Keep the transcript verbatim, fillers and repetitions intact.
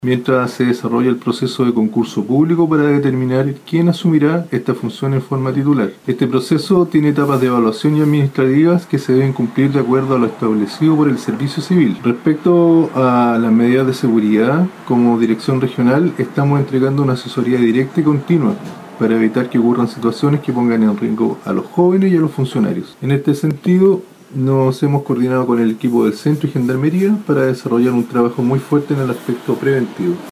mientras se desarrolla el proceso de concurso público para determinar quién asumirá esta función en forma titular. Este proceso tiene etapas de evaluación y administrativas que se deben cumplir de acuerdo a lo establecido por el Servicio Civil. Respecto a las medidas de seguridad, como Dirección Regional estamos entregando una asesoría directa y continua para evitar que ocurran situaciones que pongan en riesgo a los jóvenes y a los funcionarios. En este sentido, nos hemos coordinado con el equipo del Centro y Gendarmería para desarrollar un trabajo muy fuerte en el aspecto preventivo.